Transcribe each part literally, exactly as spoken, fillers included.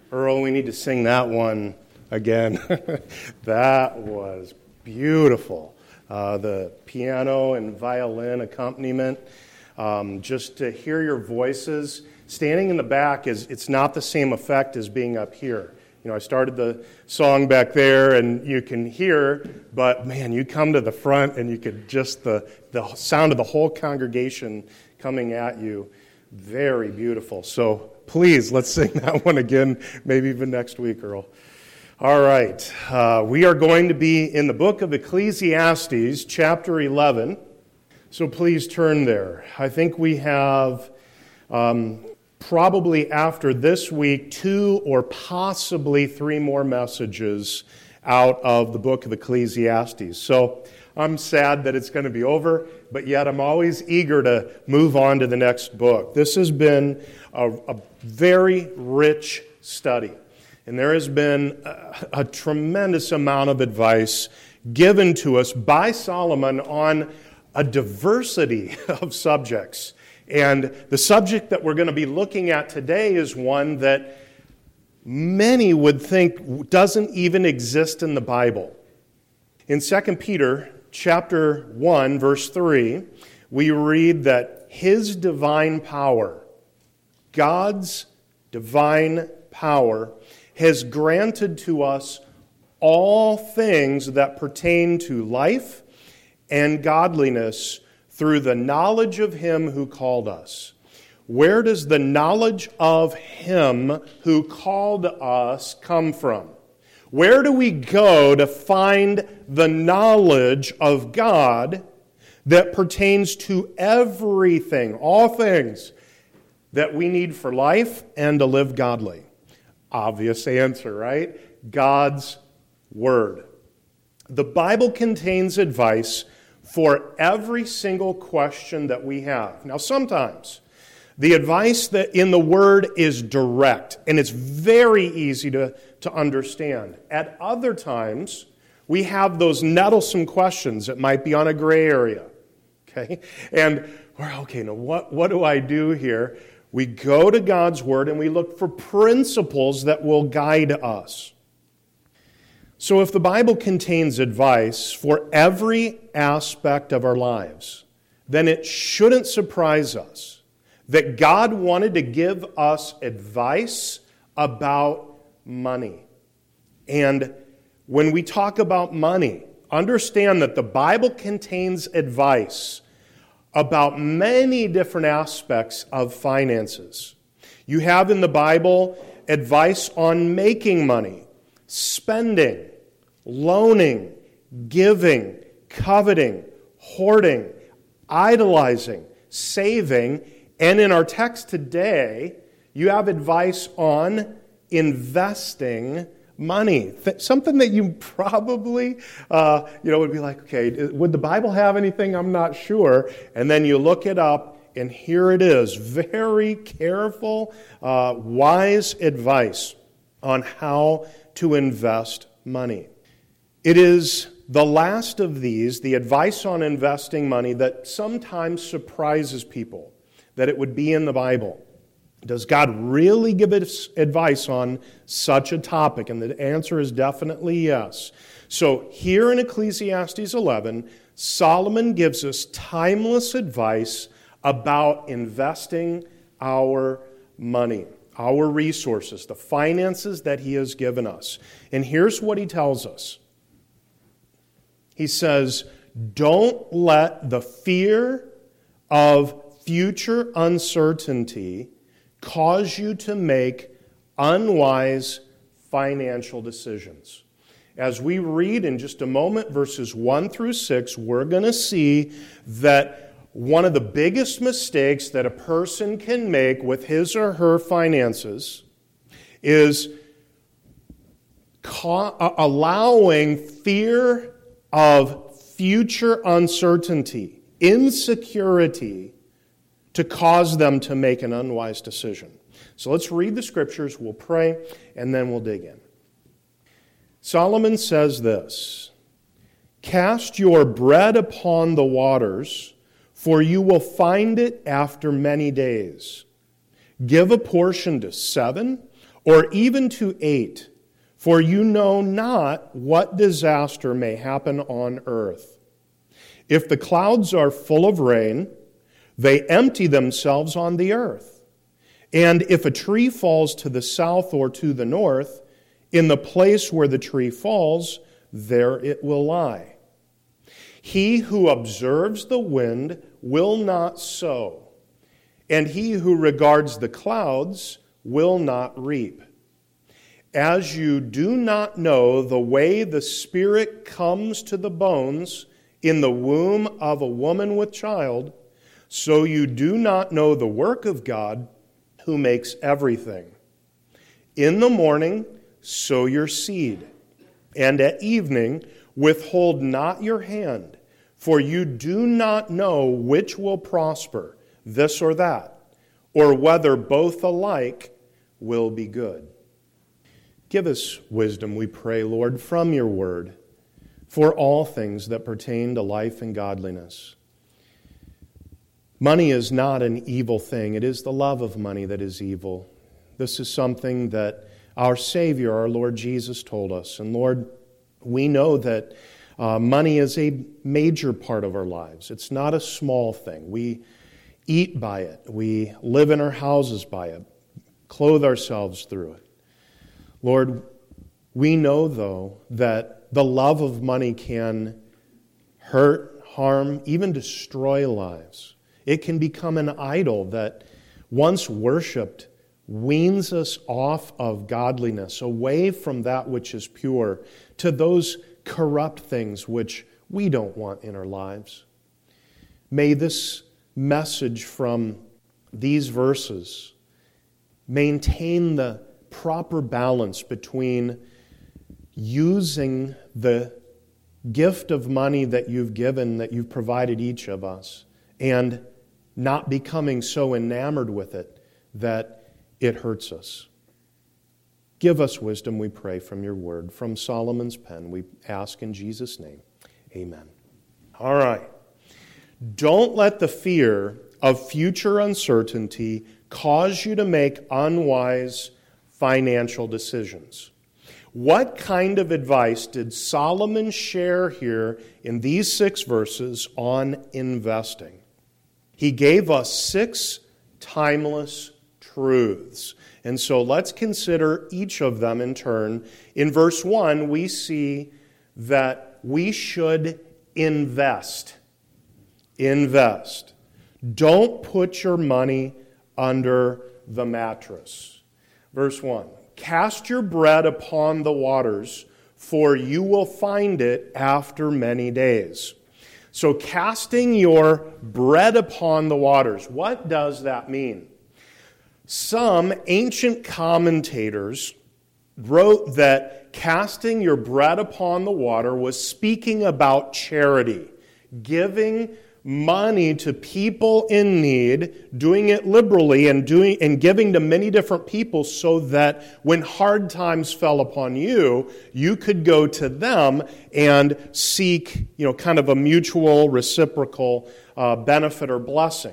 Earl, we need to sing that one again. That was beautiful. Uh, the piano and violin accompaniment. Um, just to hear your voices. Standing in the back, is it's not the same effect as being up here. You know, I started the song back there, and you can hear, but man, you come to the front, and you could just, the, the sound of the whole congregation coming at you. Very beautiful. So please, let's sing that one again, maybe even next week, Earl. All right. Uh, we are going to be in the book of Ecclesiastes, chapter eleven. So please turn there. I think we have um, probably after this week two or possibly three more messages out of the book of Ecclesiastes. So I'm sad that it's going to be over, but yet I'm always eager to move on to the next book. This has been a, a very rich study, and there has been a, a tremendous amount of advice given to us by Solomon on a diversity of subjects. And the subject that we're going to be looking at today is one that many would think doesn't even exist in the Bible. In Second Peter chapter one, verse three, we read that His divine power, God's divine power, has granted to us all things that pertain to life and godliness through the knowledge of Him who called us. Where does the knowledge of Him who called us come from? Where do we go to find the knowledge of God that pertains to everything, all things that we need for life and to live godly? Obvious answer, right? God's Word. The Bible contains advice for every single question that we have. Now, sometimes the advice that in the Word is direct, and it's very easy to, to understand. At other times, we have those nettlesome questions that might be on a gray area. Okay? And we're, okay, now what, what do I do here? We go to God's Word and we look for principles that will guide us. So if the Bible contains advice for every aspect of our lives, then it shouldn't surprise us that God wanted to give us advice about money. And when we talk about money, understand that the Bible contains advice about many different aspects of finances. You have in the Bible advice on making money, spending, loaning, giving, coveting, hoarding, idolizing, saving. And in our text today, you have advice on investing money. Something that you probably, uh, you know, would be like, okay, would the Bible have anything? I'm not sure. And then you look it up, and here it is. Very careful, uh, wise advice on how to invest money. It is the last of these, the advice on investing money, that sometimes surprises people. That it would be in the Bible. Does God really give us advice on such a topic? And the answer is definitely yes. So here in Ecclesiastes eleven, Solomon gives us timeless advice about investing our money, our resources, the finances that he has given us. And here's what he tells us. He says, don't let the fear of future uncertainty cause you to make unwise financial decisions. As we read in just a moment, verses one through six, we're going to see that one of the biggest mistakes that a person can make with his or her finances is ca- allowing fear of future uncertainty, insecurity, to cause them to make an unwise decision. So let's read the scriptures, we'll pray, and then we'll dig in. Solomon says this, "Cast your bread upon the waters, for you will find it after many days. Give a portion to seven, or even to eight, for you know not what disaster may happen on earth. If the clouds are full of rain, they empty themselves on the earth. And if a tree falls to the south or to the north, in the place where the tree falls, there it will lie. He who observes the wind will not sow, and he who regards the clouds will not reap. As you do not know the way the Spirit comes to the bones in the womb of a woman with child, so you do not know the work of God who makes everything. In the morning, sow your seed, and at evening, withhold not your hand, for you do not know which will prosper, this or that, or whether both alike will be good. Give us wisdom, we pray, Lord, from your word, for all things that pertain to life and godliness. Money is not an evil thing. It is the love of money that is evil. This is something that our Savior, our Lord Jesus, told us. And Lord, we know that uh, money is a major part of our lives. It's not a small thing. We eat by it. We live in our houses by it, clothe ourselves through it. Lord, we know, though, that the love of money can hurt, harm, even destroy lives. It can become an idol that, once worshipped, weans us off of godliness, away from that which is pure, to those corrupt things which we don't want in our lives. May this message from these verses maintain the proper balance between using the gift of money that you've given, that you've provided each of us, and not becoming so enamored with it that it hurts us. Give us wisdom, we pray, from your word, from Solomon's pen. We ask in Jesus' name. Amen. All right. Don't let the fear of future uncertainty cause you to make unwise financial decisions. What kind of advice did Solomon share here in these six verses on investing? He gave us six timeless truths. And so let's consider each of them in turn. In verse one, we see that we should invest. Invest. Don't put your money under the mattress. Verse one, cast your bread upon the waters, for you will find it after many days. So casting your bread upon the waters, what does that mean? Some ancient commentators wrote that casting your bread upon the water was speaking about charity, giving money to people in need, doing it liberally and doing and giving to many different people so that when hard times fell upon you, you could go to them and seek, you know, kind of a mutual, reciprocal uh, benefit or blessing.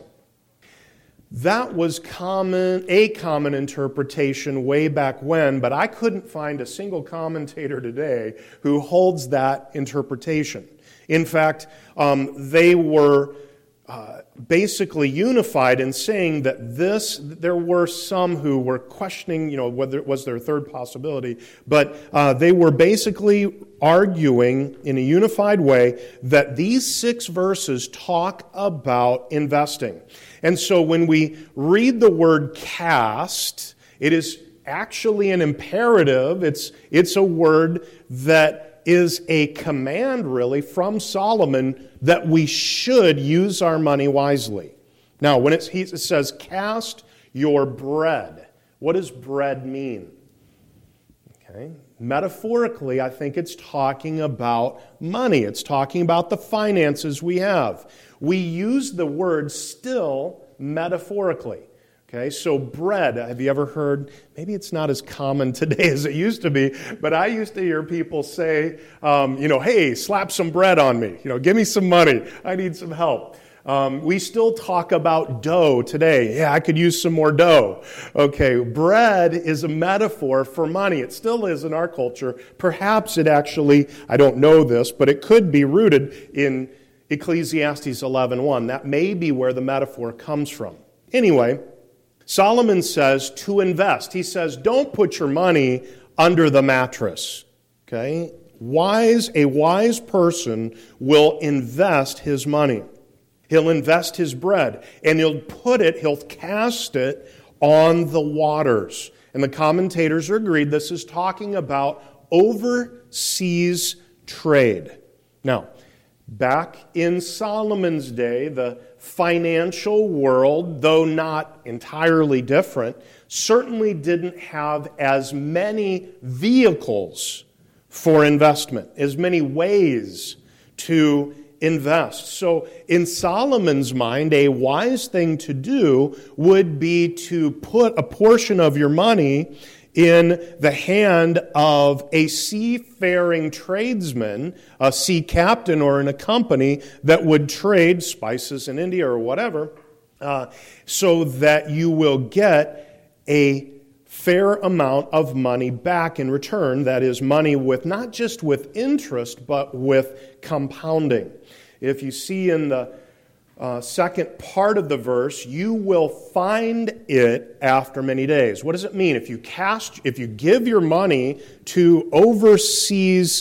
That was common, a common interpretation way back when, but I couldn't find a single commentator today who holds that interpretation. In fact, um, they were uh, basically unified in saying that this, there were some who were questioning, you know, whether it was their third possibility, but uh, they were basically arguing in a unified way that these six verses talk about investing. And so when we read the word cast, it is actually an imperative. It's, it's a word that is a command, really, from Solomon that we should use our money wisely. Now, when it's, it says, cast your bread, what does bread mean? Okay. Metaphorically, I think it's talking about money. It's talking about the finances we have. We use the word still metaphorically. Okay, so bread, have you ever heard, maybe it's not as common today as it used to be, but I used to hear people say, um, you know, hey, slap some bread on me. You know, give me some money. I need some help. Um, we still talk about dough today. Yeah, I could use some more dough. Okay, bread is a metaphor for money. It still is in our culture. Perhaps it actually, I don't know this, but it could be rooted in Ecclesiastes eleven one. That may be where the metaphor comes from. Anyway, Solomon says to invest. He says, don't put your money under the mattress. Okay? Wise, a wise person will invest his money. He'll invest his bread, and he'll put it, he'll cast it on the waters. And the commentators are agreed this is talking about overseas trade. Now, back in Solomon's day, the financial world, though not entirely different, certainly didn't have as many vehicles for investment, as many ways to invest. So in Solomon's mind, a wise thing to do would be to put a portion of your money in the hand of a seafaring tradesman, a sea captain, or in a company that would trade spices in India or whatever, uh, so that you will get a fair amount of money back in return. That is money with not just with interest, but with compounding. If you see in the uh, second part of the verse, you will find it after many days. What does it mean? If you cast, if you give your money to overseas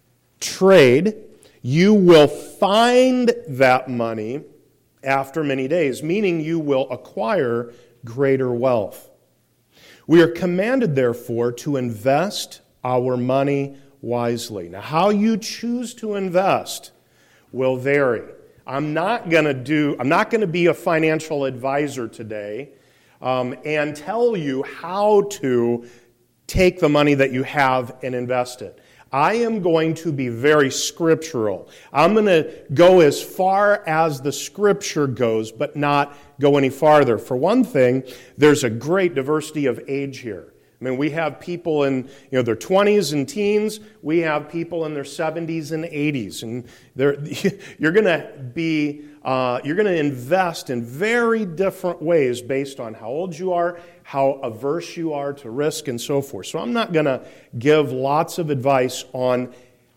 trade, you will find that money after many days, meaning you will acquire greater wealth. We are commanded, therefore, to invest our money wisely. Now, how you choose to invest will vary. I'm not going to do. I'm not going to be a financial advisor today um, and tell you how to take the money that you have and invest it. I am going to be very scriptural. I'm going to go as far as the Scripture goes, but not go any farther. For one thing, there's a great diversity of age here. I mean, we have people in, you know, their twenties and teens. We have people in their seventies and eighties, and they're, you're going to be, uh, you're going to invest in very different ways based on how old you are, how averse you are to risk, and so forth. So I'm not going to give lots of advice on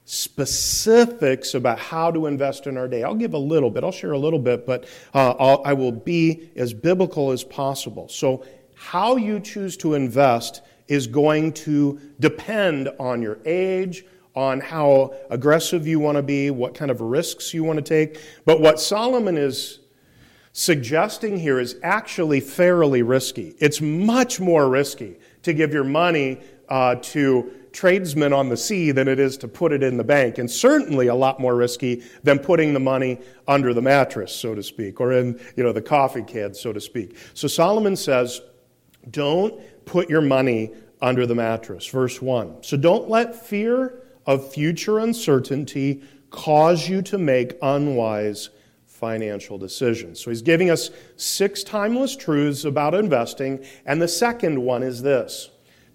specifics about how to invest in our day. I'll give a little bit. I'll share a little bit, but uh, I'll, I will be as biblical as possible. So how you choose to invest is going to depend on your age, on how aggressive you want to be, what kind of risks you want to take. But what Solomon is suggesting here is actually fairly risky. It's much more risky to give your money uh, to tradesmen on the sea than it is to put it in the bank, and certainly a lot more risky than putting the money under the mattress, so to speak, or in, you know, the coffee can, so to speak. So Solomon says, don't put your money under the mattress. Verse one. So don't let fear of future uncertainty cause you to make unwise financial decisions. So he's giving us six timeless truths about investing, and the second one is this: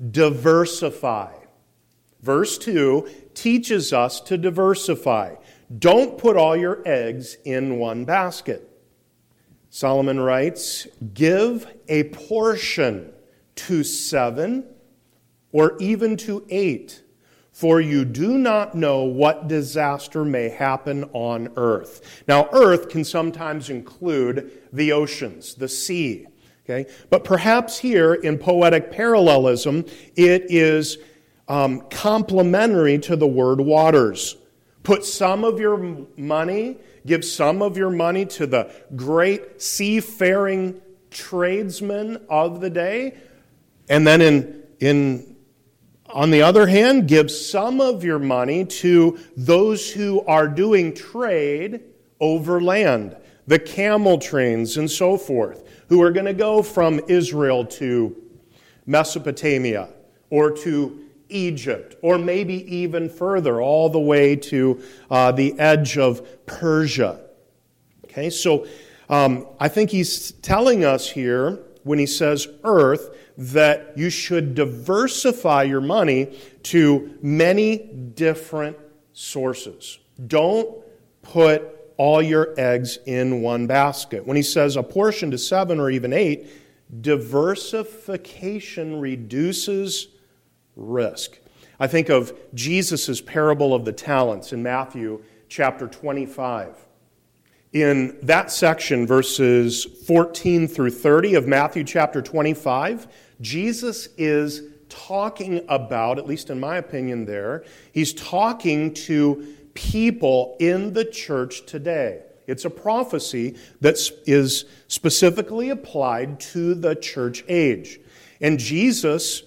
diversify. Verse two teaches us to diversify. Don't put all your eggs in one basket. Solomon writes, give a portion to seven or even to eight, for you do not know what disaster may happen on earth. Now, earth can sometimes include the oceans, the sea. Okay? But perhaps here in poetic parallelism, it is um, complementary to the word waters. Put some of your money, give some of your money to the great seafaring tradesmen of the day, and then in in on the other hand, give some of your money to those who are doing trade over land, the camel trains and so forth, who are going to go from Israel to Mesopotamia or to Egypt, or maybe even further, all the way to uh, the edge of Persia. Okay, so um, I think he's telling us here, when he says earth, that you should diversify your money to many different sources. Don't put all your eggs in one basket. When he says a portion to seven or even eight, diversification reduces risk. I think of Jesus' parable of the talents in Matthew chapter twenty-five. In that section, verses fourteen through thirty of Matthew chapter twenty-five, Jesus is talking about, at least in my opinion there, he's talking to people in the church today. It's a prophecy that is specifically applied to the church age. And Jesus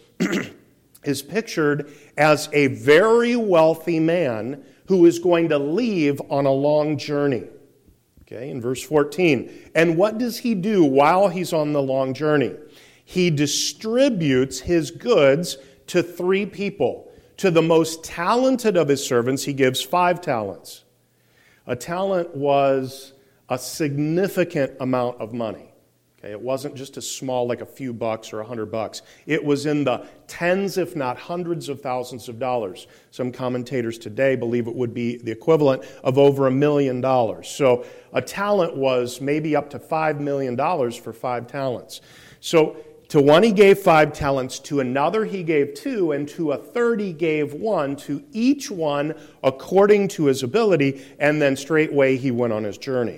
is pictured as a very wealthy man who is going to leave on a long journey. Okay, in verse fourteen. And what does he do while he's on the long journey? He distributes his goods to three people. To the most talented of his servants, he gives five talents. A talent was a significant amount of money. Okay, it wasn't just a small, like a few bucks or a hundred bucks. It was in the tens, if not hundreds of thousands of dollars. Some commentators today believe it would be the equivalent of over a million dollars. So a talent was maybe up to five million dollars for five talents. So to one he gave five talents, to another he gave two, and to a third he gave one, to each one according to his ability, and then straightway he went on his journey.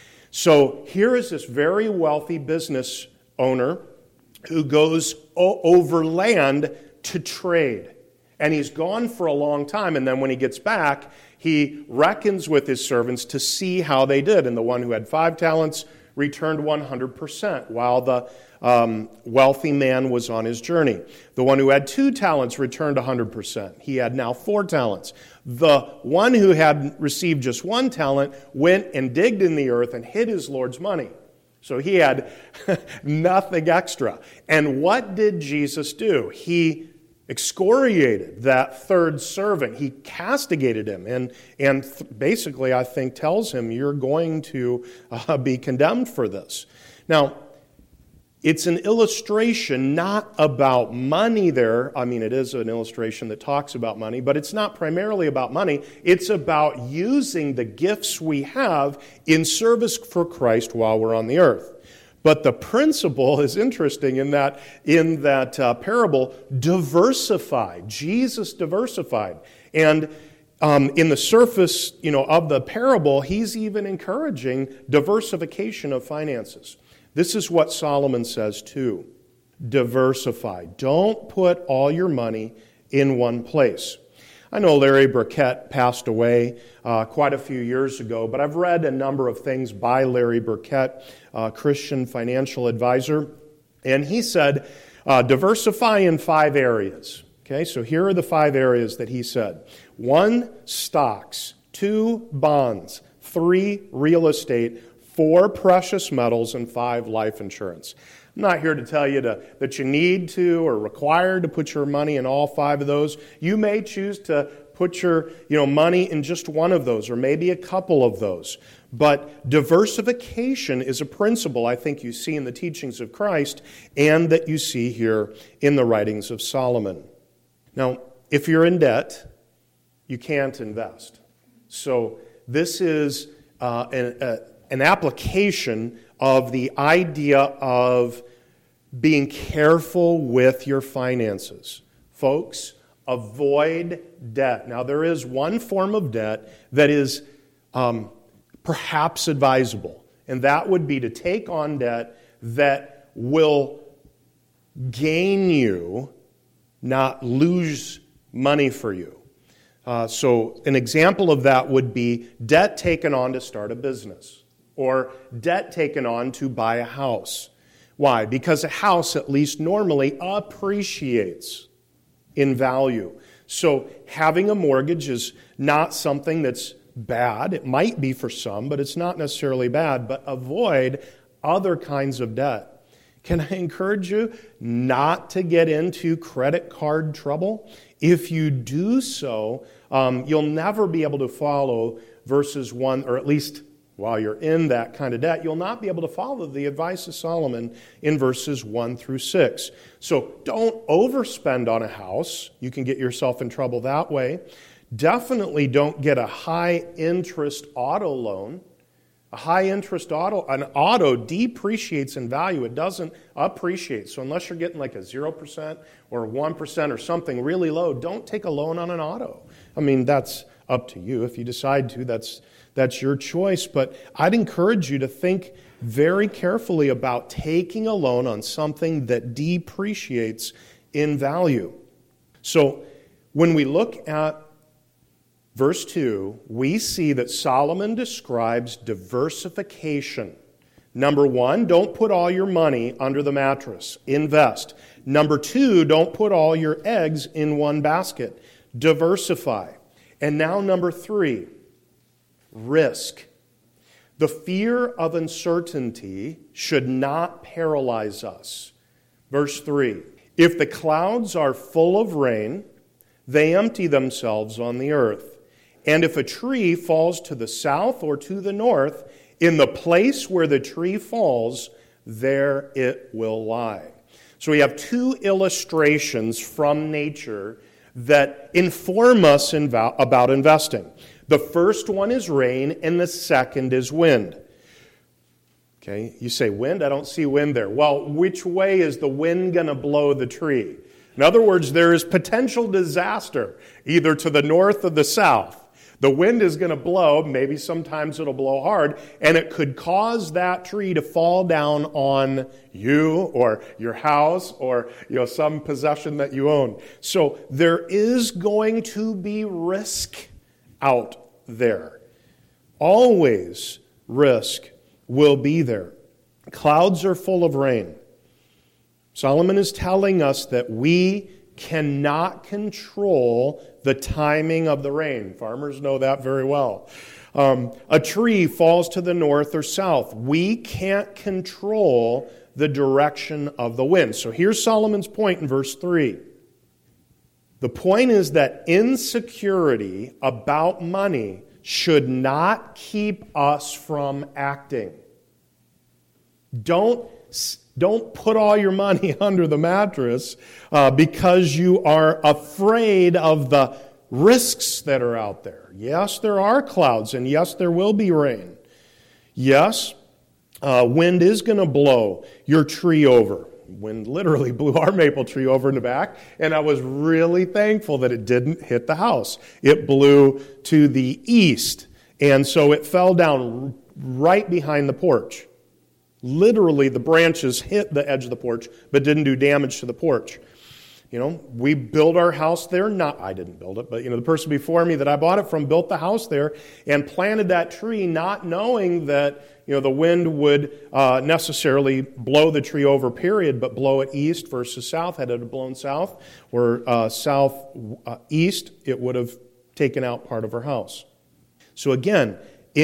So here is this very wealthy business owner who goes o- overland to trade. And he's gone for a long time, and then when he gets back, he reckons with his servants to see how they did. And the one who had five talents returned one hundred percent, while the um, wealthy man was on his journey. The one who had two talents returned one hundred percent. He had now four talents. The one who had received just one talent went and digged in the earth and hid his Lord's money. So he had nothing extra. And what did Jesus do? He excoriated that third servant. He castigated him and, and th- basically, I think, tells him, you're going to uh, be condemned for this. Now, it's an illustration not about money there. I mean, it is an illustration that talks about money, but it's not primarily about money. It's about using the gifts we have in service for Christ while we're on the earth. But the principle is interesting in that in that uh, parable, diversified. Jesus diversified. And um, in the surface, you know, of the parable, he's even encouraging diversification of finances. This is what Solomon says too. Diversify. Don't put all your money in one place. I know Larry Burkett passed away uh, quite a few years ago, but I've read a number of things by Larry Burkett, a Christian financial advisor, and he said, uh, diversify in five areas. Okay, so here are the five areas that he said. One, stocks. Two, bonds. Three, real estate. Four, precious metals. And five, life insurance. I'm not here to tell you to, that you need to or required to put your money in all five of those. You may choose to put your you know, money in just one of those or maybe a couple of those. But diversification is a principle I think you see in the teachings of Christ and that you see here in the writings of Solomon. Now, if you're in debt, you can't invest. So this is uh, an, a, an application of the idea of being careful with your finances. Folks, avoid debt. Now, there is one form of debt that is um, perhaps advisable, and that would be to take on debt that will gain you, not lose money for you. Uh, so an example of that would be debt taken on to start a business or debt taken on to buy a house. Why? Because a house, at least normally, appreciates in value. So having a mortgage is not something that's bad. It might be for some, but it's not necessarily bad. But avoid other kinds of debt. Can I encourage you not to get into credit card trouble? If you do so, um, you'll never be able to follow verses one, or at least while you're in that kind of debt, you'll not be able to follow the advice of Solomon in verses one through six. So don't overspend on a house. You can get yourself in trouble that way. Definitely don't get a high-interest auto loan. A high-interest auto, an auto depreciates in value. It doesn't appreciate. So unless you're getting like a zero percent or one percent or something really low, don't take a loan on an auto. I mean, that's up to you. If you decide to, that's that's your choice. But I'd encourage you to think very carefully about taking a loan on something that depreciates in value. So when we look at verse two, we see that Solomon describes diversification. Number one, don't put all your money under the mattress. Invest. Number two, don't put all your eggs in one basket. Diversify. And now number three, risk. The fear of uncertainty should not paralyze us. Verse three, if the clouds are full of rain, they empty themselves on the earth. And if a tree falls to the south or to the north, in the place where the tree falls, there it will lie. So we have two illustrations from nature that inform us invo- about investing. The first one is rain, and the second is wind. Okay, you say wind? I don't see wind there. Well, which way is the wind going to blow the tree? In other words, there is potential disaster, either to the north or the south. The wind is going to blow, maybe sometimes it'll blow hard, and it could cause that tree to fall down on you or your house or, you know, some possession that you own. So there is going to be risk out there. Always risk will be there. Clouds are full of rain. Solomon is telling us that we cannot control the timing of the rain. Farmers know that very well. Um, a tree falls to the north or south. We can't control the direction of the wind. So here's Solomon's point in verse three. The point is that insecurity about money should not keep us from acting. Don't Don't put all your money under the mattress uh, because you are afraid of the risks that are out there. Yes, there are clouds, and yes, there will be rain. Yes, uh, wind is going to blow your tree over. Wind literally blew our maple tree over in the back, and I was really thankful that it didn't hit the house. It blew to the east, and so it fell down right behind the porch. Literally, the branches hit the edge of the porch, but didn't do damage to the porch. You know, we built our house there. Not, I didn't build it, but, you know, the person before me that I bought it from built the house there and planted that tree not knowing that, you know, the wind would uh, necessarily blow the tree over, period, but blow it east versus south. Had it blown south or uh, south uh, east, it would have taken out part of our house. So again,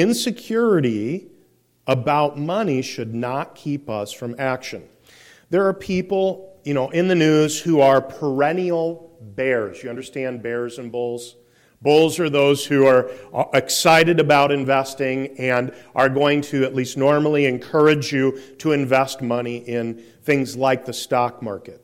insecurity about money should not keep us from action. There are people, you know, in the news who are perennial bears. You understand bears and bulls? Bulls are those who are excited about investing and are going to at least normally encourage you to invest money in things like the stock market.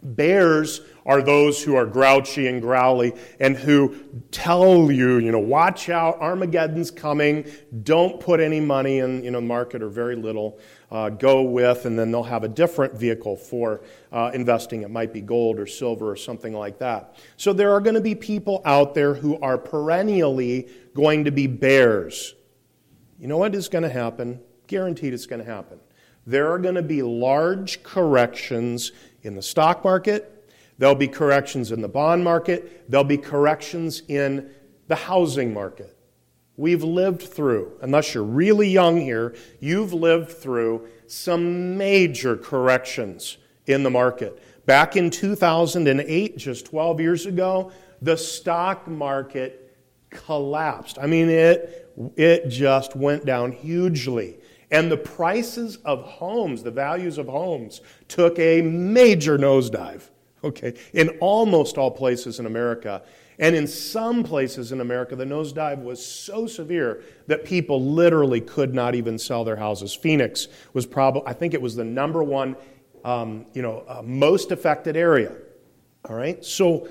Bears are those who are grouchy and growly and who tell you, you know, watch out, Armageddon's coming, don't put any money in, you know, market or very little, uh, go with, and then they'll have a different vehicle for uh, investing. It might be gold or silver or something like that. So there are going to be people out there who are perennially going to be bears. You know what is going to happen? Guaranteed it's going to happen. There are going to be large corrections in the stock market. There'll be corrections in the bond market. There'll be corrections in the housing market. We've lived through, unless you're really young here, you've lived through some major corrections in the market. Back in two thousand eight, just twelve years ago, the stock market collapsed. I mean, it, it just went down hugely. And the prices of homes, the values of homes, took a major nosedive, okay, in almost all places in America. And in some places in America, the nosedive was so severe that people literally could not even sell their houses. Phoenix was probably, I think it was the number one, um, you know, uh, most affected area. All right, so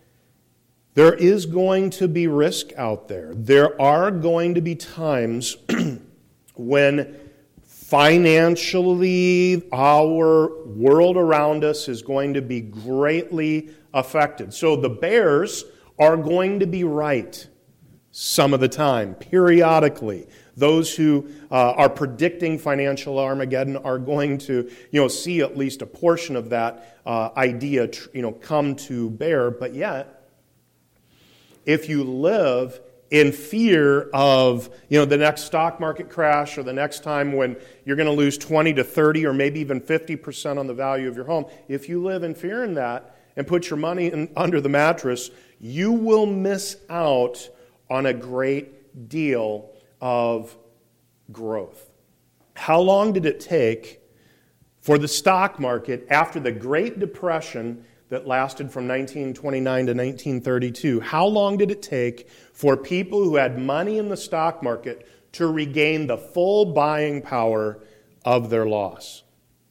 there is going to be risk out there. There are going to be times when financially our world around us is going to be greatly affected. So the bears are going to be right some of the time, periodically. Those who uh, are predicting financial Armageddon are going to, you know, see at least a portion of that uh, idea, you know, come to bear. But yet, if you live in fear of, you know, the next stock market crash or the next time when you're going to lose twenty to thirty or maybe even fifty percent on the value of your home, if you live in fear in that and put your money in, under the mattress, you will miss out on a great deal of growth. How long did it take for the stock market after the Great Depression that lasted from nineteen twenty-nine to nineteen thirty-two, how long did it take for people who had money in the stock market to regain the full buying power of their loss?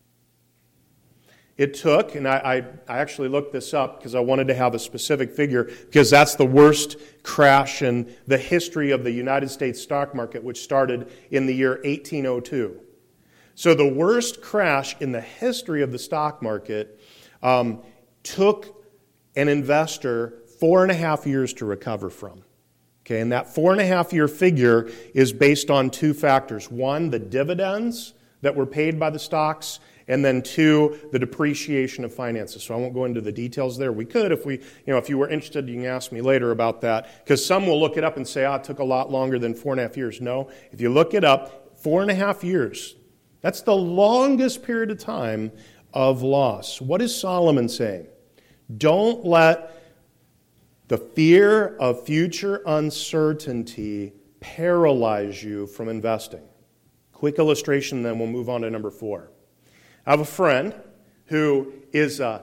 It took, and I, I, I actually looked this up because I wanted to have a specific figure, because that's the worst crash in the history of the United States stock market, which started in the year eighteen oh two. So the worst crash in the history of the stock market um, took an investor four and a half years to recover from. Okay, and that four and a half year figure is based on two factors. One, the dividends that were paid by the stocks, and then two, the depreciation of finances. So I won't go into the details there. We could if we, you know, if you were interested, you can ask me later about that, because some will look it up and say, oh, it took a lot longer than four and a half years. No, if you look it up, four and a half years. That's the longest period of time of loss. What is Solomon saying? Don't let the fear of future uncertainty paralyze you from investing. Quick illustration, then we'll move on to number four. I have a friend who is a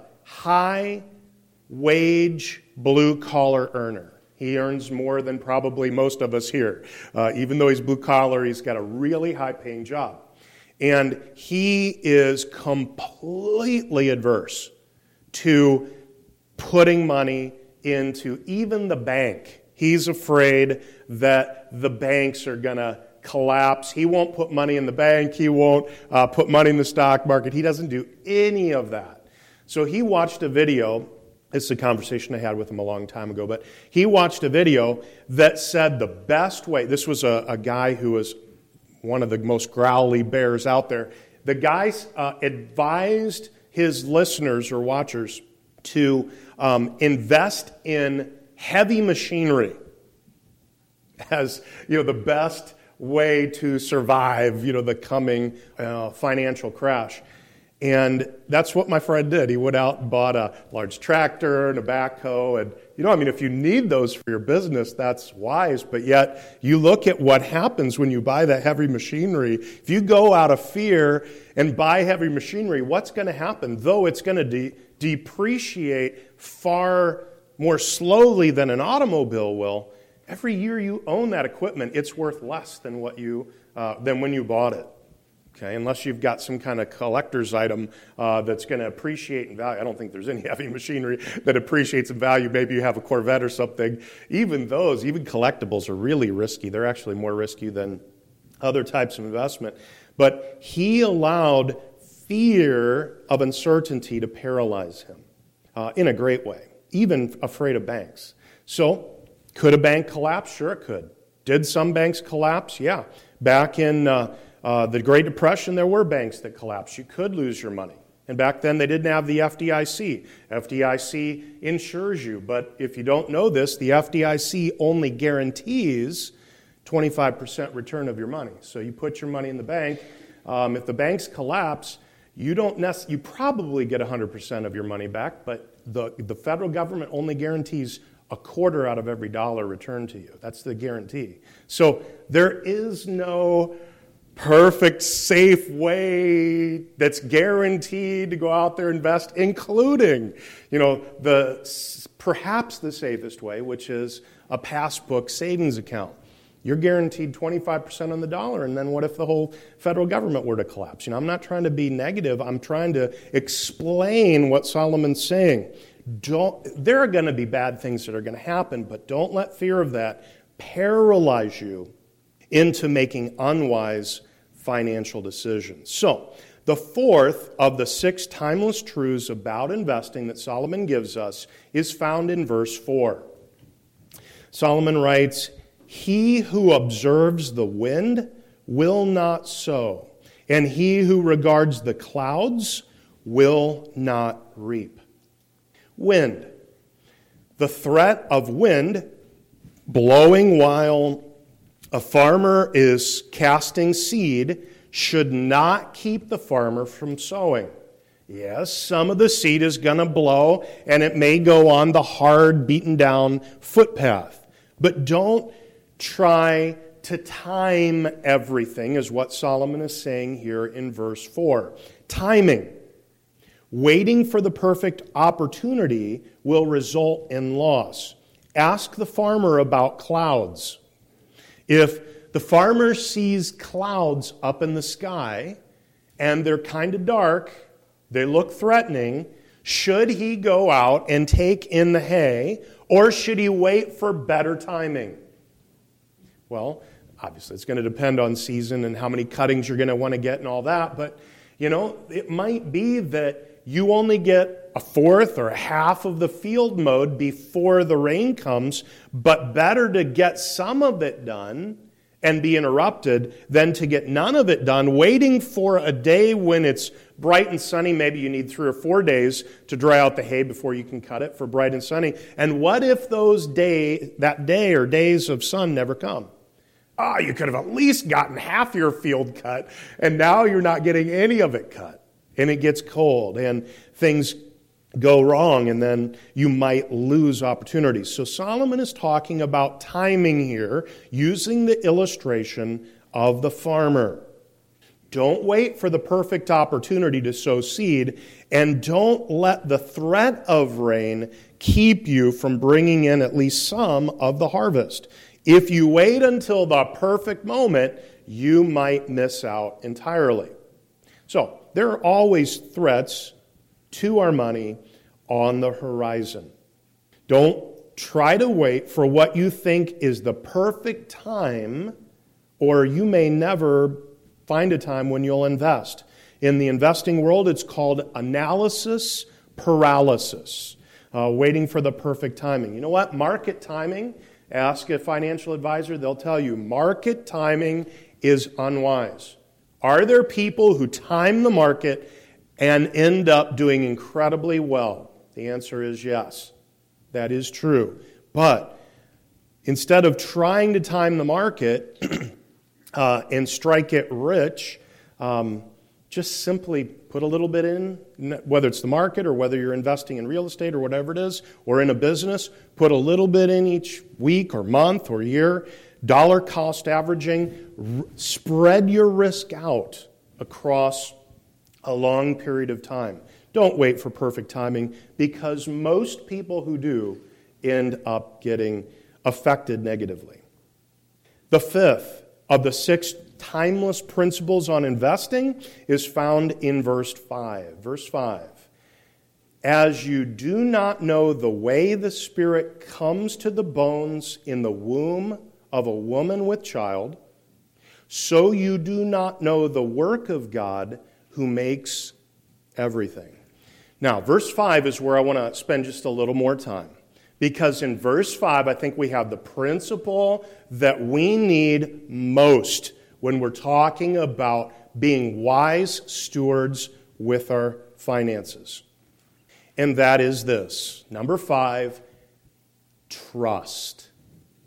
high-wage, blue-collar earner. He earns more than probably most of us here. Uh, even though he's blue-collar, he's got a really high-paying job. And he is completely adverse to putting money into even the bank. He's afraid that the banks are going to collapse. He won't put money in the bank. He won't uh, put money in the stock market. He doesn't do any of that. So he watched a video. This is a conversation I had with him a long time ago, but he watched a video that said the best way, this was a, a guy who was one of the most growly bears out there. The guy uh, advised his listeners or watchers to um, invest in heavy machinery as, you know, the best way to survive, you know, the coming uh, financial crash. And that's what my friend did. He went out and bought a large tractor and a backhoe. And, you know, I mean, if you need those for your business, that's wise. But yet, you look at what happens when you buy that heavy machinery. If you go out of fear and buy heavy machinery, what's going to happen? Though it's going to de- depreciate far more slowly than an automobile will, every year you own that equipment, it's worth less than what you uh, than when you bought it. Okay, unless you've got some kind of collector's item uh, that's going to appreciate in value. I don't think there's any heavy machinery that appreciates in value. Maybe you have a Corvette or something. Even those, even collectibles are really risky. They're actually more risky than other types of investment. But he allowed fear of uncertainty to paralyze him uh, in a great way, even afraid of banks. So, could a bank collapse? Sure it could. Did some banks collapse? Yeah. Back in uh, uh, the Great Depression, there were banks that collapsed. You could lose your money. And back then, they didn't have the F D I C. F D I C insures you. But if you don't know this, the F D I C only guarantees twenty-five percent return of your money. So you put your money in the bank. Um, if the banks collapse, you don't nec- you probably get one hundred percent of your money back, but the, the federal government only guarantees a quarter out of every dollar returned to you. That's the guarantee. So there is no perfect, safe way that's guaranteed to go out there and invest, including, you know, the perhaps the safest way, which is a passbook savings account. You're guaranteed twenty-five percent on the dollar, and then what if the whole federal government were to collapse? You know, I'm not trying to be negative. I'm trying to explain what Solomon's saying. Don't, there are going to be bad things that are going to happen, but don't let fear of that paralyze you into making unwise financial decisions. So, the fourth of the six timeless truths about investing that Solomon gives us is found in verse four. Solomon writes, "He who observes the wind will not sow, and he who regards the clouds will not reap." Wind. The threat of wind blowing while a farmer is casting seed should not keep the farmer from sowing. Yes, some of the seed is going to blow, and it may go on the hard, beaten-down footpath. But don't try to time everything, is what Solomon is saying here in verse four. Timing. Waiting for the perfect opportunity will result in loss. Ask the farmer about clouds. If the farmer sees clouds up in the sky and they're kind of dark, they look threatening, should he go out and take in the hay, or should he wait for better timing? Well, obviously it's going to depend on season and how many cuttings you're going to want to get and all that, but you know, it might be that you only get a fourth or a half of the field mowed before the rain comes, but better to get some of it done and be interrupted than to get none of it done, waiting for a day when it's bright and sunny. Maybe you need three or four days to dry out the hay before you can cut it for bright and sunny. And what if those day, that day or days of sun never come? Ah, oh, you could have at least gotten half your field cut, and now you're not getting any of it cut. And it gets cold, and things go wrong, and then you might lose opportunities. So Solomon is talking about timing here, using the illustration of the farmer. Don't wait for the perfect opportunity to sow seed, and don't let the threat of rain keep you from bringing in at least some of the harvest. If you wait until the perfect moment, you might miss out entirely. So, there are always threats to our money on the horizon. Don't try to wait for what you think is the perfect time, or you may never find a time when you'll invest. In the investing world, it's called analysis paralysis, uh, waiting for the perfect timing. You know what? Market timing, ask a financial advisor, they'll tell you market timing is unwise. Are there people who time the market and end up doing incredibly well? The answer is yes. That is true. But instead of trying to time the market uh, and strike it rich, um, just simply put a little bit in, whether it's the market or whether you're investing in real estate or whatever it is, or in a business, put a little bit in each week or month or year. Dollar cost averaging, r- spread your risk out across a long period of time. Don't wait for perfect timing, because most people who do end up getting affected negatively. The fifth of the six timeless principles on investing is found in verse five. Verse five. As you do not know the way the Spirit comes to the bones in the womb of a woman with child, so you do not know the work of God who makes everything. Now, verse five is where I want to spend just a little more time, because in verse five, I think we have the principle that we need most when we're talking about being wise stewards with our finances. And that is this. Number five, trust.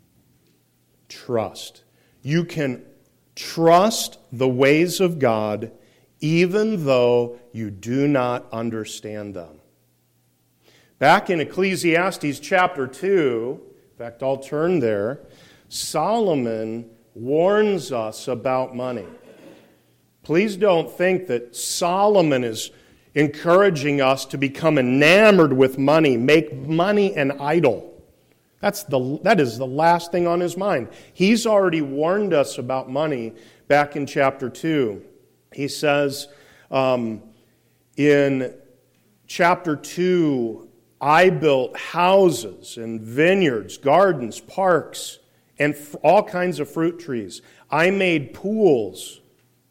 Trust. You can trust the ways of God even though you do not understand them. Back in Ecclesiastes chapter two, in fact, I'll turn there, Solomon warns us about money. Please don't think that Solomon is encouraging us to become enamored with money, make money an idol. That's the, that is the last thing on his mind. He's already warned us about money back in chapter two. He says um, in chapter two, I built houses and vineyards, gardens, parks, and f- all kinds of fruit trees. I made pools.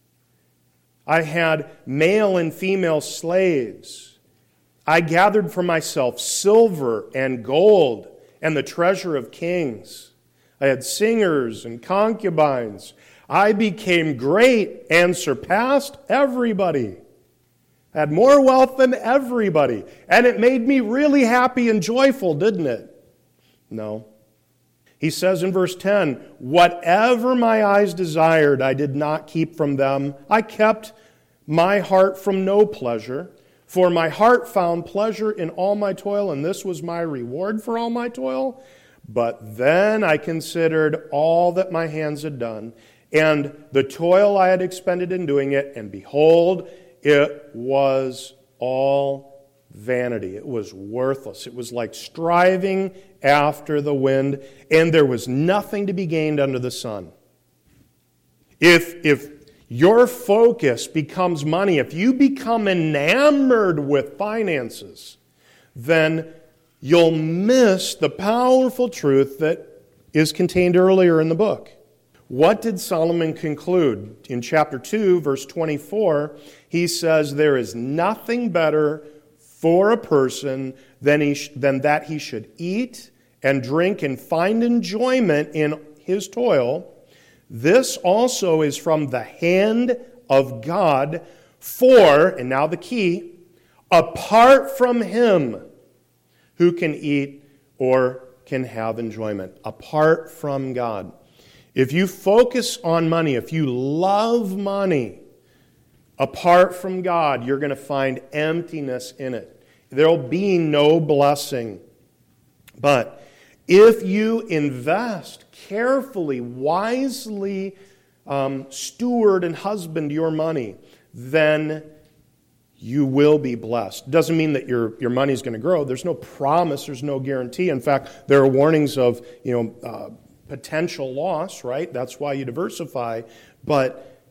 I had male and female slaves. I gathered for myself silver and gold and the treasure of kings. I had singers and concubines. I became great and surpassed everybody. I had more wealth than everybody. And it made me really happy and joyful, didn't it? No. He says in verse ten, whatever my eyes desired, I did not keep from them. I kept my heart from no pleasure. For my heart found pleasure in all my toil, and this was my reward for all my toil. But then I considered all that my hands had done, and the toil I had expended in doing it, and behold, it was all vanity. It was worthless. It was like striving after the wind, and there was nothing to be gained under the sun. If, if your focus becomes money, if you become enamored with finances, then you'll miss the powerful truth that is contained earlier in the book. What did Solomon conclude? In chapter two, verse twenty-four, he says, there is nothing better for a person than, he sh- than that he should eat and drink and find enjoyment in his toil. This also is from the hand of God, for, and now the key, apart from him, who can eat or can have enjoyment? Apart from God. If you focus on money, if you love money, apart from God, you're going to find emptiness in it. There'll be no blessing. But if you invest carefully, wisely, um, steward and husband your money, then you will be blessed. Doesn't mean that your, your money is going to grow. There's no promise. There's no guarantee. In fact, there are warnings of, you know, uh, potential loss, right? That's why you diversify. But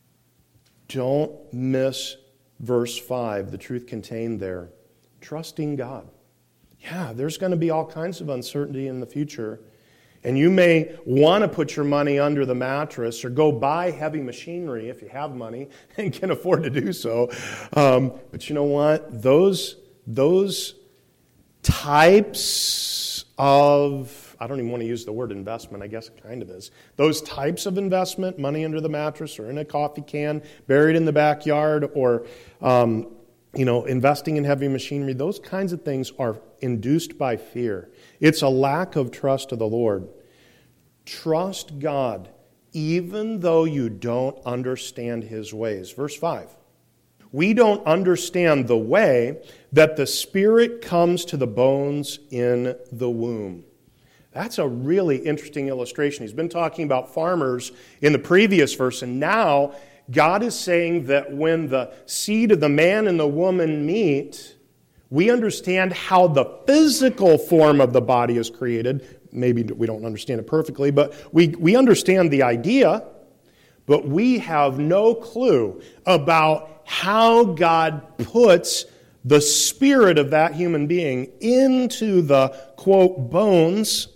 don't miss verse five, the truth contained there. Trusting God. Yeah, there's going to be all kinds of uncertainty in the future. And you may want to put your money under the mattress or go buy heavy machinery if you have money and can afford to do so. Um, but you know what? Those, those types of, I don't even want to use the word investment, I guess it kind of is. Those types of investment, money under the mattress or in a coffee can, buried in the backyard, or um, you know, investing in heavy machinery, those kinds of things are induced by fear. It's a lack of trust of the Lord. Trust God, even though you don't understand His ways. Verse five. We don't understand the way that the Spirit comes to the bones in the womb. That's a really interesting illustration. He's been talking about farmers in the previous verse, and now God is saying that when the seed of the man and the woman meet, we understand how the physical form of the body is created. Maybe we don't understand it perfectly, but we, we understand the idea, but we have no clue about how God puts the spirit of that human being into the, quote, bones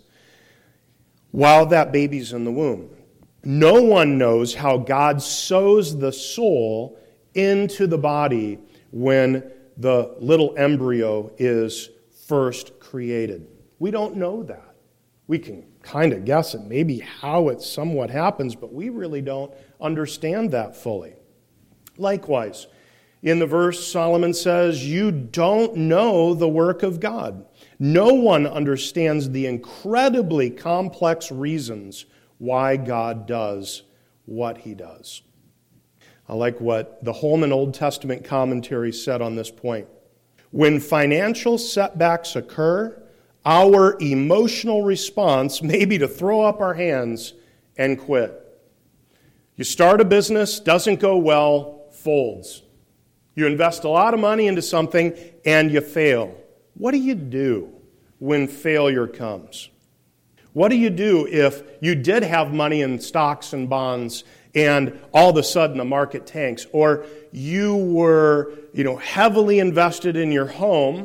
while that baby's in the womb. No one knows how God sows the soul into the body when the little embryo is first created. We don't know that. We can kind of guess it, maybe how it somewhat happens, but we really don't understand that fully. Likewise, in the verse, Solomon says, you don't know the work of God. No one understands the incredibly complex reasons why God does what He does. I like what the Holman Old Testament commentary said on this point. When financial setbacks occur, our emotional response may be to throw up our hands and quit. You start a business, doesn't go well, folds. You invest a lot of money into something and you fail. What do you do when failure comes? What do you do if you did have money in stocks and bonds and all of a sudden the market tanks? Or you were, you know, heavily invested in your home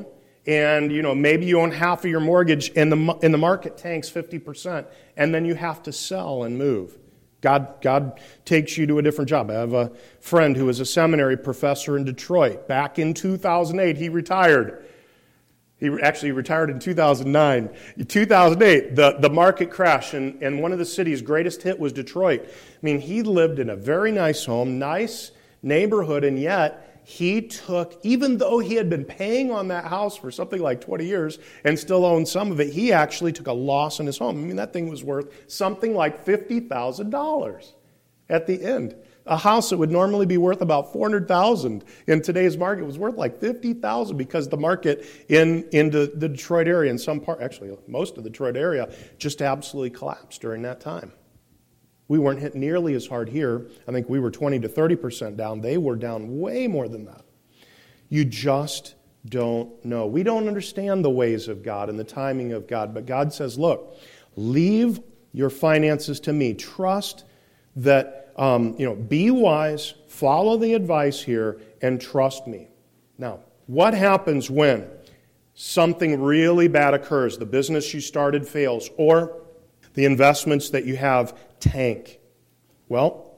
and you know maybe you own half of your mortgage, and the and the market tanks fifty percent, and then you have to sell and move. God, God takes you to a different job. I have a friend who was a seminary professor in Detroit. Back in two thousand eight, he retired. He actually retired in two thousand nine. In two thousand eight, the, the market crashed, and, and one of the city's greatest hit was Detroit. I mean, he lived in a very nice home, nice neighborhood, and yet he took, even though he had been paying on that house for something like twenty years and still owned some of it, he actually took a loss in his home. I mean, that thing was worth something like fifty thousand dollars at the end. A house that would normally be worth about four hundred thousand dollars in today's market was worth like fifty thousand dollars because the market in, in the, the Detroit area, in some part, actually most of the Detroit area, just absolutely collapsed during that time. We weren't hit nearly as hard here. I think we were twenty to thirty percent down. They were down way more than that. You just don't know. We don't understand the ways of God and the timing of God, but God says, look, leave your finances to me. Trust that, um, you know, be wise, follow the advice here, and trust me. Now, what happens when something really bad occurs? The business you started fails, or the investments that you have tank. Well,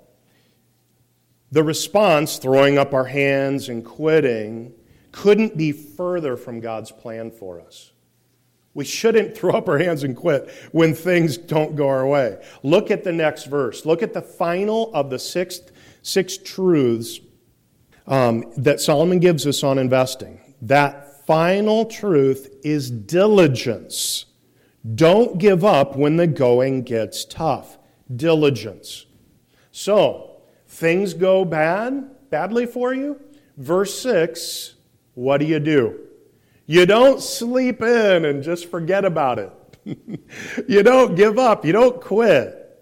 the response, throwing up our hands and quitting, couldn't be further from God's plan for us. We shouldn't throw up our hands and quit when things don't go our way. Look at the next verse. Look at the final of the sixth, six truths um, that Solomon gives us on investing. That final truth is diligence. Don't give up when the going gets tough. Diligence. So, things go bad, badly for you. Verse six, what do you do? You don't sleep in and just forget about it. You don't give up. You don't quit.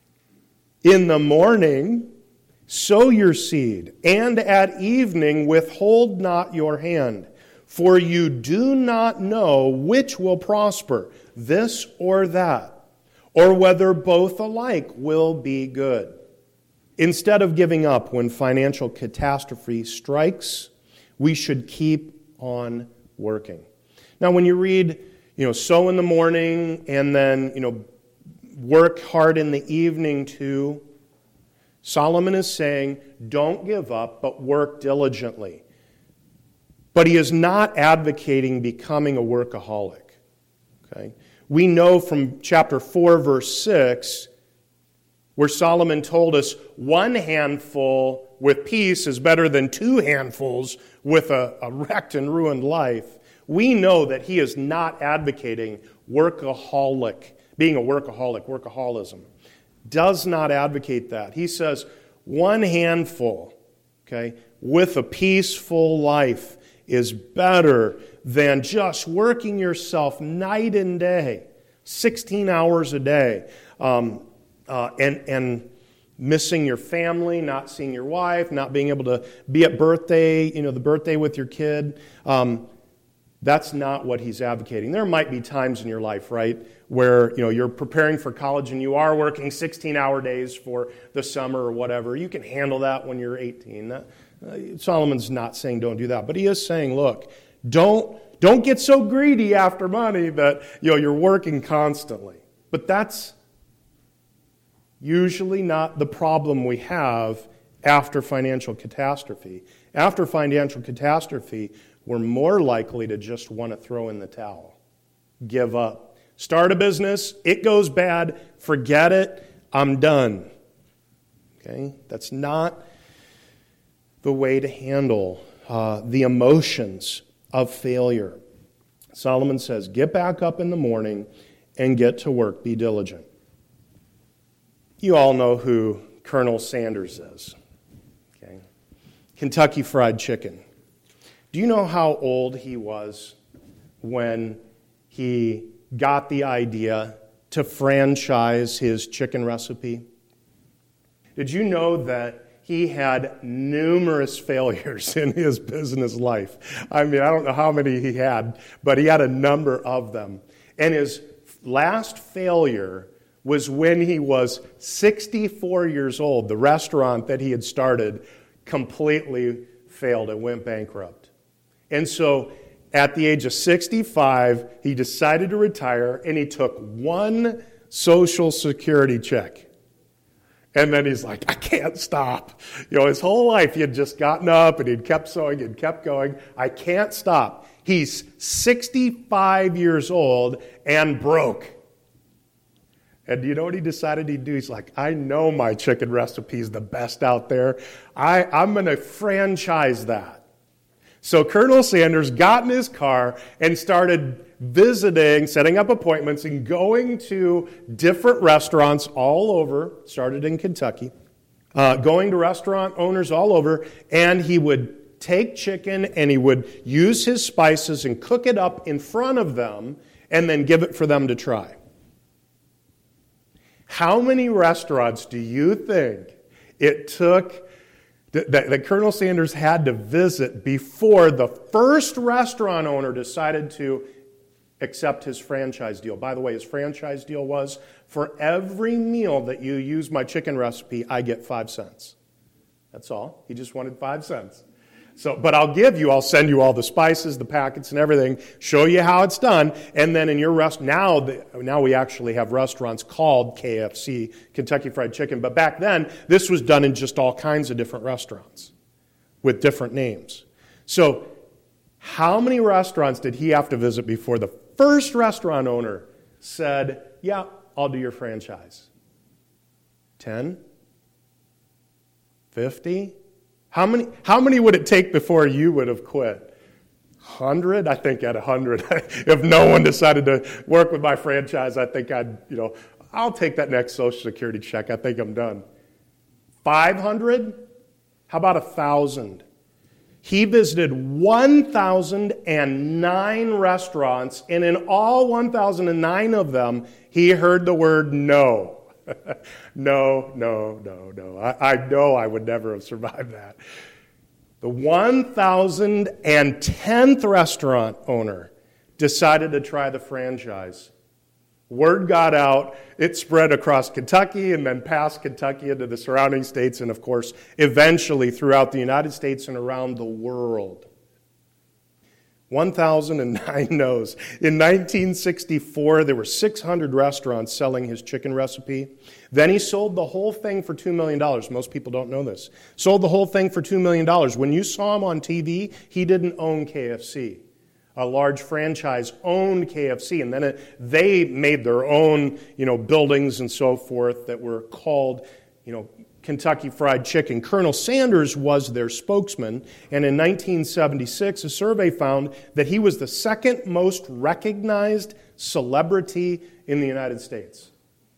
In the morning, sow your seed, and at evening withhold not your hand, for you do not know which will prosper, this or that, or whether both alike will be good. Instead of giving up when financial catastrophe strikes, we should keep on working. Now, when you read, you know, sow in the morning and then, you know, work hard in the evening too, Solomon is saying, don't give up, but work diligently. But he is not advocating becoming a workaholic. Okay? We know from chapter four, verse six, where Solomon told us one handful with peace is better than two handfuls with a, a wrecked and ruined life. We know that he is not advocating workaholic, being a workaholic, workaholism. Does not advocate that. He says one handful, okay, with a peaceful life is better than just working yourself night and day, sixteen hours a day, um, uh, and, and missing your family, not seeing your wife, not being able to be at birthday, you know, the birthday with your kid. Um, that's not what he's advocating. There might be times in your life, right, where, you know, you're preparing for college and you are working sixteen-hour days for the summer or whatever. You can handle that when you're eighteen. Uh, Solomon's not saying don't do that, but he is saying, look, don't don't get so greedy after money that, you know, you're working constantly. But that's usually not the problem we have after financial catastrophe. After financial catastrophe, we're more likely to just want to throw in the towel, give up. Start a business, it goes bad, forget it, I'm done. Okay? That's not the way to handle uh, the emotions of failure. Solomon says, get back up in the morning and get to work, be diligent. You all know who Colonel Sanders is. Okay? Kentucky Fried Chicken. Do you know how old he was when he got the idea to franchise his chicken recipe? Did you know that he had numerous failures in his business life? I mean, I don't know how many he had, but he had a number of them. And his last failure was when he was sixty-four years old. The restaurant that he had started completely failed. It went bankrupt. And so At the age of sixty-five, he decided to retire, and he took one Social Security check. And then he's like, I can't stop. You know, his whole life he had just gotten up and he'd kept sewing and kept going. I can't stop. He's sixty-five years old and broke. And do you know what he decided he'd do? He's like, I know my chicken recipe is the best out there. I, I'm going to franchise that. So Colonel Sanders got in his car and started visiting, setting up appointments, and going to different restaurants all over, started in Kentucky, uh, going to restaurant owners all over, and he would take chicken and he would use his spices and cook it up in front of them and then give it for them to try. How many restaurants do you think it took that, that, that Colonel Sanders had to visit before the first restaurant owner decided to accept his franchise deal? By the way, his franchise deal was, for every meal that you use my chicken recipe, I get five cents. That's all. He just wanted five cents. So, but I'll give you, I'll send you all the spices, the packets and everything, show you how it's done, and then in your rest, now, the, now we actually have restaurants called K F C, Kentucky Fried Chicken, but back then, this was done in just all kinds of different restaurants with different names. So, how many restaurants did he have to visit before the first restaurant owner said, yeah, I'll do your franchise? ten? fifty? How many, how many would it take before you would have quit? one hundred? I think at one hundred. If no one decided to work with my franchise, I think I'd, you know, I'll take that next Social Security check. I think I'm done. five hundred? How about one thousand? He visited one thousand nine restaurants, and in all one thousand nine of them, he heard the word no. no, no, no, no. I, I know I would never have survived that. The one thousand tenth restaurant owner decided to try the franchise. Word got out. It spread across Kentucky and then past Kentucky into the surrounding states and, of course, eventually throughout the United States and around the world. one thousand nine no's. In nineteen sixty-four, there were six hundred restaurants selling his chicken recipe. Then he sold the whole thing for two million dollars. Most people don't know this. Sold the whole thing for two million dollars. When you saw him on T V, he didn't own K F C. A large franchise owned K F C, and then it, they made their own, you know, buildings and so forth that were called, you know, Kentucky Fried Chicken. Colonel Sanders was their spokesman, and in nineteen seventy-six, a survey found that he was the second most recognized celebrity in the United States.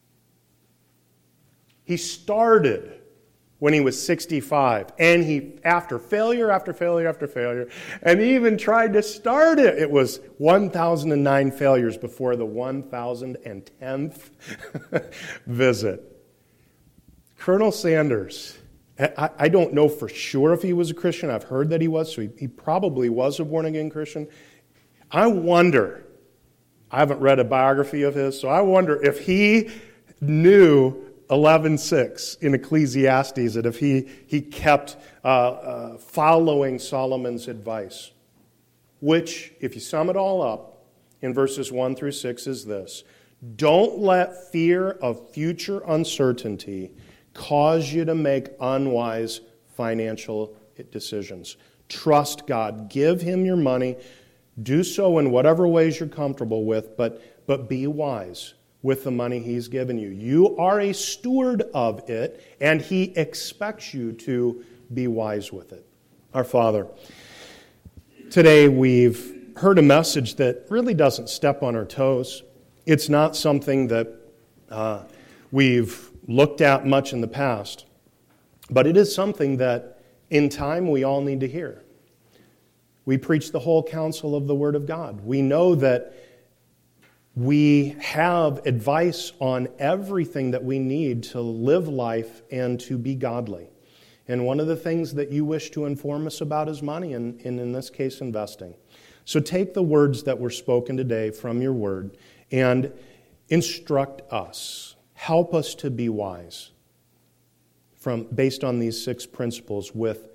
He started when he was sixty-five, and he, after failure after failure after failure, and he even tried to start it. It was one thousand nine failures before the one thousand tenth visit. Colonel Sanders, I, I don't know for sure if he was a Christian. I've heard that he was, so he, he probably was a born-again Christian. I wonder, I haven't read a biography of his, so I wonder if he knew eleven six in Ecclesiastes, that if he, he kept uh, uh, following Solomon's advice, which, if you sum it all up, in verses one through six is this: don't let fear of future uncertainty cause you to make unwise financial decisions. Trust God. Give Him your money. Do so in whatever ways you're comfortable with, but, but be wise with the money He's given you. You are a steward of it, and He expects you to be wise with it. Our Father, today we've heard a message that really doesn't step on our toes. It's not something that uh, we've looked at much in the past, but it is something that in time we all need to hear. We preach the whole counsel of the Word of God. We know that we have advice on everything that we need to live life and to be godly. And one of the things that you wish to inform us about is money, and, and in this case, investing. So take the words that were spoken today from your Word and instruct us. Help us to be wise from based on these six principles with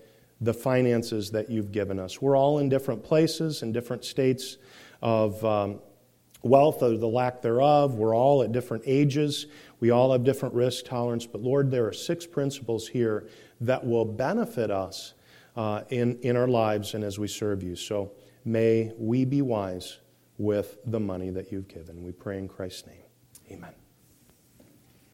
the finances that you've given us. We're all in different places, in different states of um, wealth or the lack thereof. We're all at different ages. We all have different risk tolerance. But Lord, there are six principles here that will benefit us uh, in, in our lives and as we serve you. So may we be wise with the money that you've given. We pray in Christ's name. Amen.